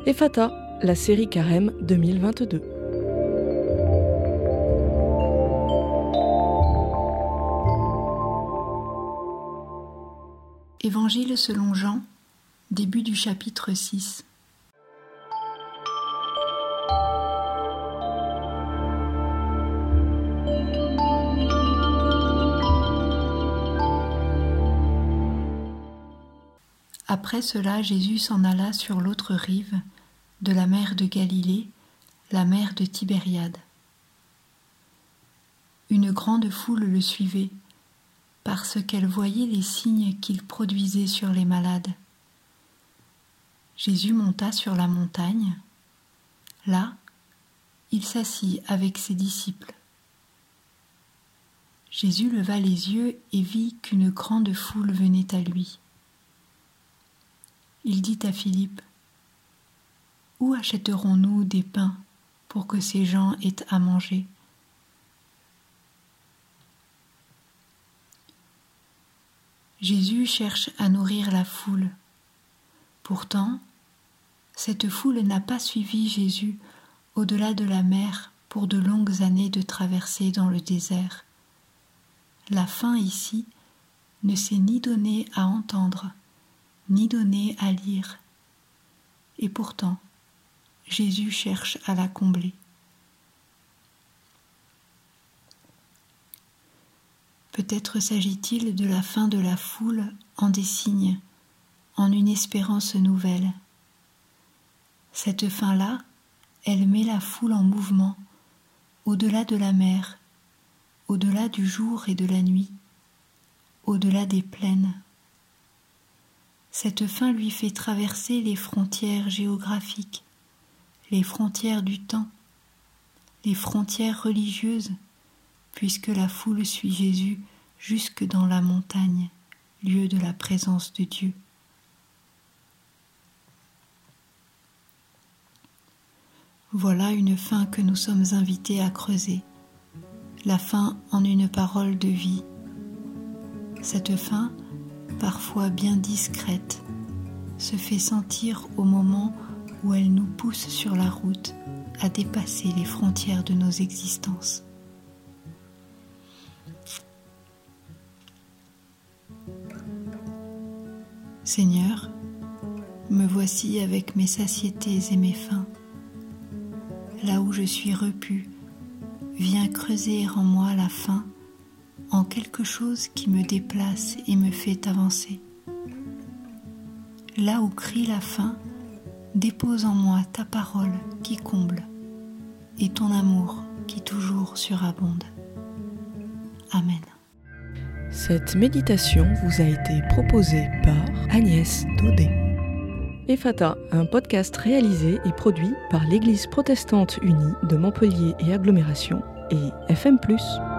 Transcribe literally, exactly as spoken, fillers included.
Ephata, la série Carême deux mille vingt-deux. Évangile selon Jean, début du chapitre six. Après cela, Jésus s'en alla sur l'autre rive de la mer de Galilée, la mer de Tibériade. Une grande foule le suivait, parce qu'elle voyait les signes qu'il produisait sur les malades. Jésus monta sur la montagne. Là, il s'assit avec ses disciples. Jésus leva les yeux et vit qu'une grande foule venait à lui. Il dit à Philippe : « Où achèterons-nous des pains pour que ces gens aient à manger ? » Jésus cherche à nourrir la foule. Pourtant, cette foule n'a pas suivi Jésus au-delà de la mer pour de longues années de traversée dans le désert. La faim ici ne s'est ni donnée à entendre, ni donnée à lire. Et pourtant, Jésus cherche à la combler. Peut-être s'agit-il de la faim de la foule en des signes, en une espérance nouvelle. Cette faim-là, elle met la foule en mouvement, au-delà de la mer, au-delà du jour et de la nuit, au-delà des plaines. Cette faim lui fait traverser les frontières géographiques, les frontières du temps, les frontières religieuses, puisque la foule suit Jésus jusque dans la montagne, lieu de la présence de Dieu. Voilà une faim que nous sommes invités à creuser, la faim en une parole de vie. Cette faim, parfois bien discrète, se fait sentir au moment où elle nous pousse sur la route à dépasser les frontières de nos existences. Seigneur, me voici avec mes satiétés et mes faims. Là où je suis repu, viens creuser en moi la faim en quelque chose qui me déplace et me fait avancer. Là où crie la faim, dépose en moi ta parole qui comble et ton amour qui toujours surabonde. Amen. Cette méditation vous a été proposée par Agnès Daudet. Ephata, un podcast réalisé et produit par l'Église protestante unie de Montpellier et Agglomération et F M plus.